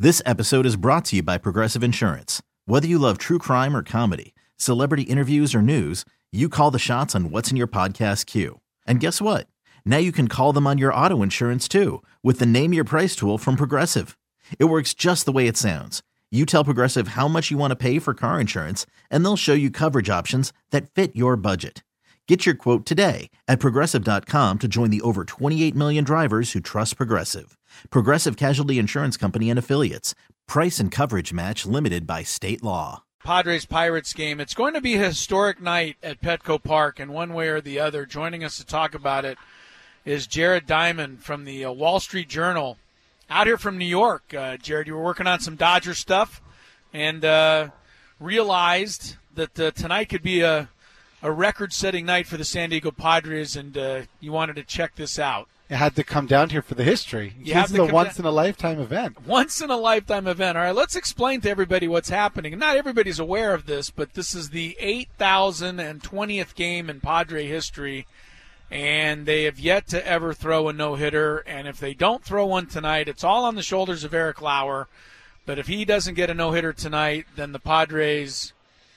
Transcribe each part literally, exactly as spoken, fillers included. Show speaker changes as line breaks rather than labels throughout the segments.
This episode is brought to you by Progressive Insurance. Whether you love true crime or comedy, celebrity interviews or news, you call the shots on what's in your podcast queue. And guess what? Now you can call them on your auto insurance too with the Name Your Price tool from Progressive. It works just the way it sounds. You tell Progressive how much you want to pay for car insurance, and they'll show you coverage options that fit your budget. Get your quote today at Progressive dot com to join the over twenty-eight million drivers who trust Progressive. Progressive Casualty Insurance Company and Affiliates. Price and coverage match limited by state law.
Padres-Pirates game. It's going to be a historic night at Petco Park in one way or the other. Joining us to talk about it is Jared Diamond from the uh, Wall Street Journal, out here from New York. Uh, Jared, you were working on some Dodger stuff and uh, realized that uh, tonight could be a a record-setting night for the San Diego Padres, and uh, you wanted to check this out.
You had to come down here for the history.
You
this is a once-in-a-lifetime event.
Once-in-a-lifetime event. All right, let's explain to everybody what's happening. Not everybody's aware of this, but this is the eight thousand twentieth game in Padre history, and they have yet to ever throw a no-hitter. And if they don't throw one tonight, it's all on the shoulders of Eric Lauer. But if he doesn't get a no-hitter tonight, then the Padres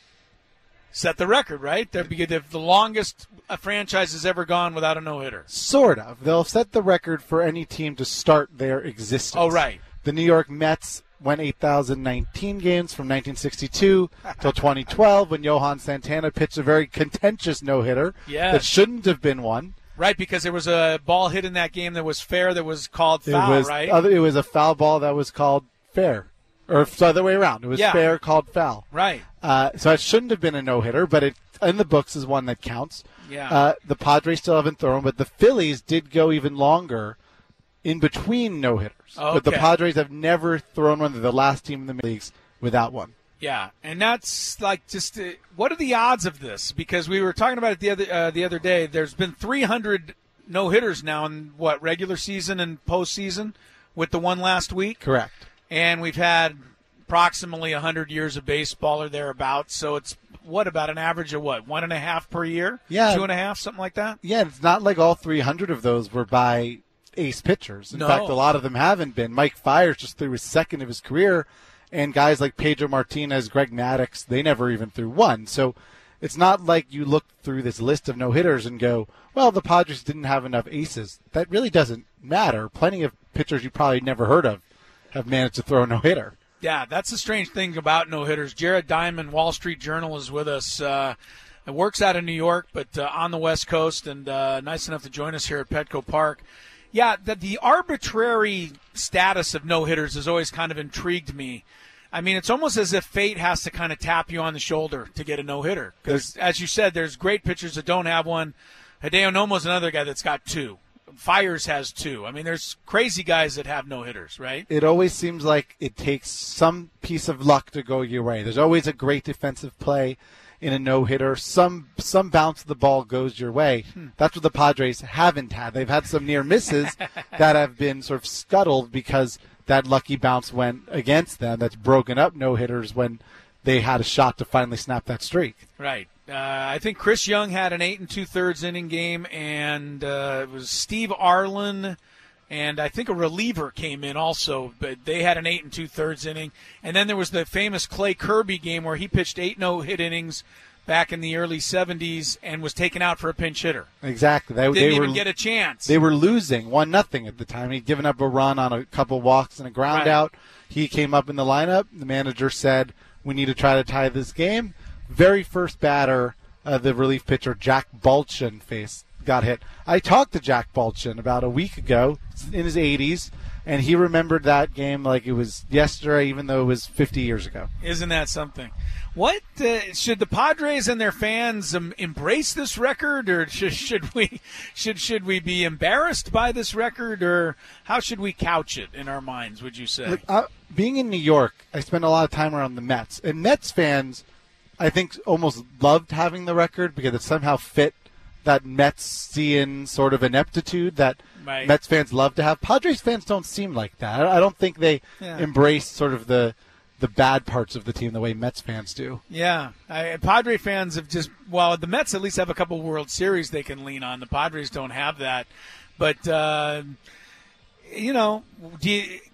set the record, right? They're the longest a franchise has ever gone without a no-hitter.
Sort of. They'll set the record for any team to start their existence.
Oh, right.
The New York Mets went eight thousand nineteen games from nineteen sixty-two till twenty twelve when Johan Santana pitched a very contentious no-hitter
yes.
that shouldn't have been one.
Right, because there was a ball hit in that game that was fair that was called foul,
it was,
right?
Other, it was a foul ball that was called fair. Or it's the other way around. It was
yeah.
fair called foul.
Right.
Uh, so it shouldn't have been a no-hitter, but it in the books is one that counts.
Yeah.
Uh, the Padres still haven't thrown, but the Phillies did go even longer in between no-hitters.
Okay.
But the Padres have never thrown one. They're the last team in the leagues without one.
Yeah, and that's like just uh, what are the odds of this? Because we were talking about it the other uh, the other day. There's been three hundred no-hitters now in what regular season and postseason, with the one last week.
Correct.
And we've had approximately one hundred years of baseball or thereabouts. So it's, what, about an average of what, one and a half per year?
Yeah.
Two and a half, something like that?
Yeah, it's not like all three hundred of those were by ace pitchers. In
no.
fact, a lot of them haven't been. Mike Fiers just threw his second of his career, and guys like Pedro Martinez, Greg Maddux, they never even threw one. So it's not like you look through this list of no-hitters and go, well, the Padres didn't have enough aces. That really doesn't matter. Plenty of pitchers you probably never heard of have managed to throw a no-hitter.
Yeah, that's the strange thing about no-hitters. Jared Diamond, Wall Street Journal, is with us. Uh, it works out in New York, but uh, on the West Coast, and uh, nice enough to join us here at Petco Park. Yeah, the, the arbitrary status of no-hitters has always kind of intrigued me. I mean, it's almost as if fate has to kind of tap you on the shoulder to get a no-hitter. Because, as you said, there's great pitchers that don't have one. Hideo Nomo's another guy that's got two. Fiers has two. I mean, there's crazy guys that have no-hitters, right?
It always seems like it takes some piece of luck to go your way. There's always a great defensive play in a no-hitter. Some some bounce of the ball goes your way. Hmm. That's what the Padres haven't had. They've had some near misses that have been sort of scuttled because that lucky bounce went against them. That's broken up no-hitters when they had a shot to finally snap that streak.
Right. Uh, I think Chris Young had an eight and two-thirds inning game, and uh, it was Steve Arlen, and I think a reliever came in also, but they had an eight and two-thirds inning. And then there was the famous Clay Kirby game where he pitched eight no-hit innings back in the early seventies and was taken out for a pinch hitter.
Exactly. They,
Didn't
they
even
were,
get a chance.
They were losing one nothing at the time. He'd given up a run on a couple walks and a ground
right.
out. He came up in the lineup. The manager said, we need to try to tie this game. Very first batter, uh, the relief pitcher, Jack Balchin, face got hit. I talked to Jack Balchin about a week ago in his eighties, and he remembered that game like it was yesterday, even though it was fifty years ago.
Isn't that something? What uh, should the Padres and their fans um, embrace this record, or should, should we should should we be embarrassed by this record, or how should we couch it in our minds? Would you say?
Look, uh, being in New York, I spent a lot of time around the Mets, and Mets fans, I think, almost loved having the record because it somehow fit that Metsian sort of ineptitude that right. Mets fans love to have. Padres fans don't seem like that. I don't think they yeah. embrace sort of the the bad parts of the team the way Mets fans do.
Yeah. I, Padre fans have just, well, the Mets at least have a couple World Series they can lean on. The Padres don't have that. But, uh, you know, do you,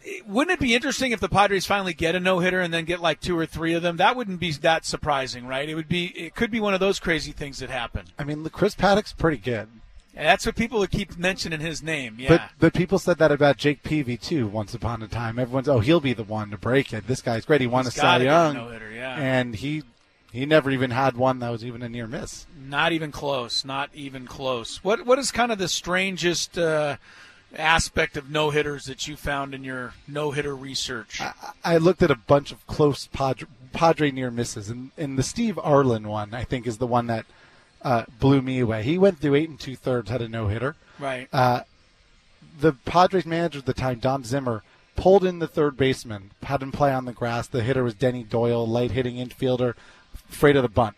wouldn't it be interesting if the Padres finally get a no-hitter and then get like two or three of them? That wouldn't be that surprising, right? It would be. It could be one of those crazy things that happen.
I mean, Chris Paddock's pretty good.
And that's what people would keep mentioning his name. Yeah.
But but people said that about Jake Peavy too. Once upon a time, everyone's oh he'll be the one to break it. This guy's great. He won
He's
a Cy Young,
no-hitter, yeah.
and he he never even had one that was even a near miss.
Not even close. Not even close. What what is kind of the strangest uh, aspect of no-hitters that you found in your no-hitter research?
I, I looked at a bunch of close Padre, Padre near misses, and, and the Steve Arlen one I think is the one that uh, blew me away. He went through eight and two thirds, had a no-hitter.
Right.
Uh, the Padres manager at the time, Don Zimmer, pulled in the third baseman, had him play on the grass. The hitter was Denny Doyle, light-hitting infielder, afraid of the bunt.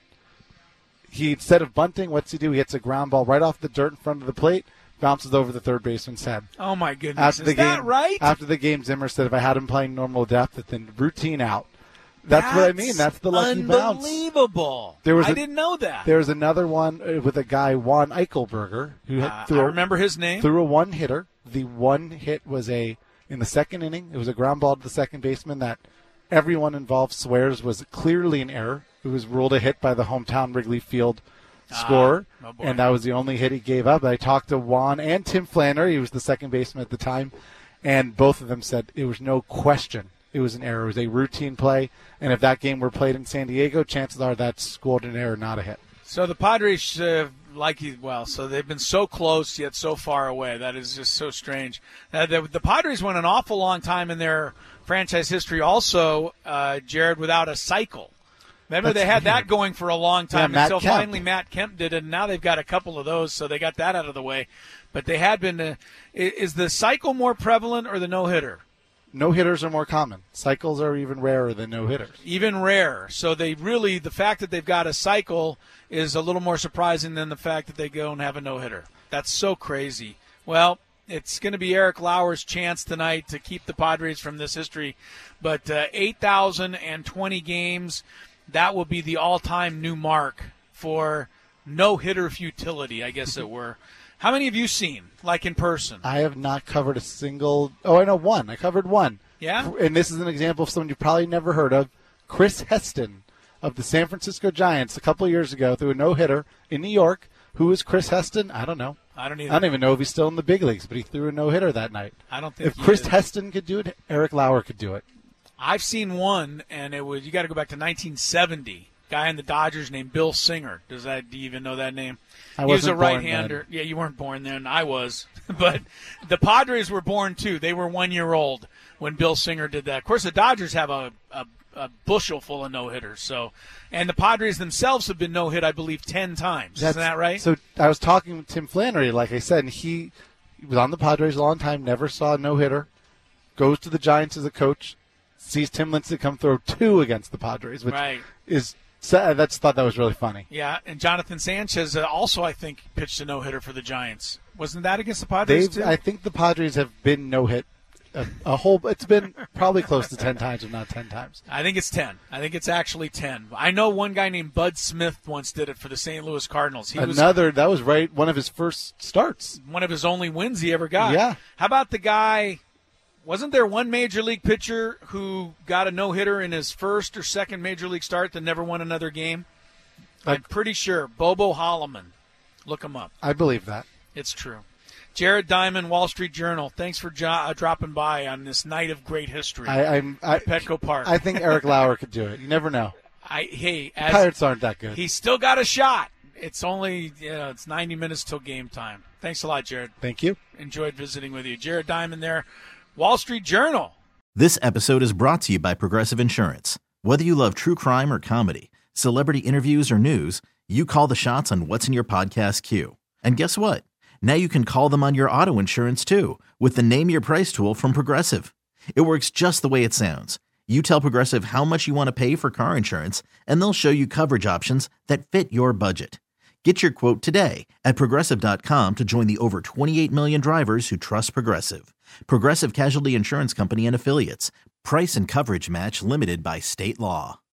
He, instead of bunting, what's he do? He hits a ground ball right off the dirt in front of the plate, bounces over the third baseman's head.
Oh, my goodness.
After
Is
the
that
game,
right?
After the game, Zimmer said if I had him playing normal depth, then routine out. That's, That's what I mean. That's the lucky bounce.
Unbelievable.
There was
I
a,
didn't know that.
There was another one with a guy, Juan Eichelberger, who
uh,
threw
I remember his name.
Threw a one-hitter. The one hit was a in the second inning. It was a ground ball to the second baseman that everyone involved swears was clearly an error. It was ruled a hit by the hometown Wrigley Field scorer,
ah, oh
and that was the only hit he gave up. I talked to Juan and Tim Flannery, he was the second baseman at the time, and both of them said it was no question it was an error. It was a routine play, and if that game were played in San Diego, chances are that's scored an error, not a hit.
So the Padres, uh, like you, well, so they've been so close yet so far away. That is just so strange. Uh, the, the Padres went an awful long time in their franchise history also, uh, Jared, without a cycle. Remember, That's they had weird. that going for a long time
yeah,
until
Kemp.
finally Matt Kemp did it, and now they've got a couple of those, so they got that out of the way. But they had been uh, – is the cycle more prevalent or the no-hitter?
No-hitters are more common. Cycles are even rarer than no-hitters.
Even rarer. So they really – the fact that they've got a cycle is a little more surprising than the fact that they go and have a no-hitter. That's so crazy. Well – it's going to be Eric Lauer's chance tonight to keep the Padres from this history. But uh, eight thousand twenty games, that will be the all-time new mark for no-hitter futility, I guess it were. How many have you seen, like in person?
I have not covered a single – oh, I know one. I covered one.
Yeah?
And this is an example of someone you've probably never heard of. Chris Heston of the San Francisco Giants a couple of years ago threw a no-hitter in New York. Who is Chris Heston? I don't know.
I don't either.
I don't even know if he's still in the big leagues, but he threw a no-hitter that night.
I don't think
If
he
Chris
is.
Heston could do it, Eric Lauer could do it.
I've seen one, and it was – you got to go back to nineteen seventy. Guy in the Dodgers named Bill Singer. Does that? Do you even know that name?
I
he was a
wasn't born
right-hander.
then.
Yeah, you weren't born then. I was. But the Padres were born, too. They were one year old when Bill Singer did that. Of course, the Dodgers have a, a, a bushel full of no-hitters. So, and the Padres themselves have been no-hit, I believe, ten times.
That's,
Isn't that right?
So I was talking with Tim Flannery, like I said, and he, he was on the Padres a long time, never saw a no-hitter, goes to the Giants as a coach, sees Tim Lincecum come throw two against the Padres, which
right.
is – I just thought that was really funny.
Yeah, and Jonathan Sanchez uh, also, I think, pitched a no-hitter for the Giants. Wasn't that against the Padres,
They've,
too?
I think the Padres have been no-hit a, a whole – it's been probably close to ten times, if not ten times.
I think it's ten. I think it's actually ten. I know one guy named Bud Smith once did it for the Saint Louis Cardinals. He
Another –
was,
that was right – one of his first starts.
One of his only wins he ever got.
Yeah.
How about the guy – wasn't there one major league pitcher who got a no-hitter in his first or second major league start that never won another game? I'm pretty sure. Bobo Holloman. Look him up.
I believe that.
It's true. Jared Diamond, Wall Street Journal. Thanks for jo- uh, dropping by on this night of great history
I, I'm, I,
at Petco Park.
I think Eric Lauer could do it. You never know.
I Hey, as
Pirates aren't that good.
He's still got a shot. It's only, you know, it's ninety minutes till game time. Thanks a lot, Jared.
Thank you.
Enjoyed visiting with you. Jared Diamond there, Wall Street Journal.
This episode is brought to you by Progressive Insurance. Whether you love true crime or comedy, celebrity interviews or news, you call the shots on what's in your podcast queue. And guess what? Now you can call them on your auto insurance too with the Name Your Price tool from Progressive. It works just the way it sounds. You tell Progressive how much you want to pay for car insurance, and they'll show you coverage options that fit your budget. Get your quote today at Progressive dot com to join the over twenty-eight million drivers who trust Progressive. Progressive Casualty Insurance Company and Affiliates. Price and coverage match limited by state law.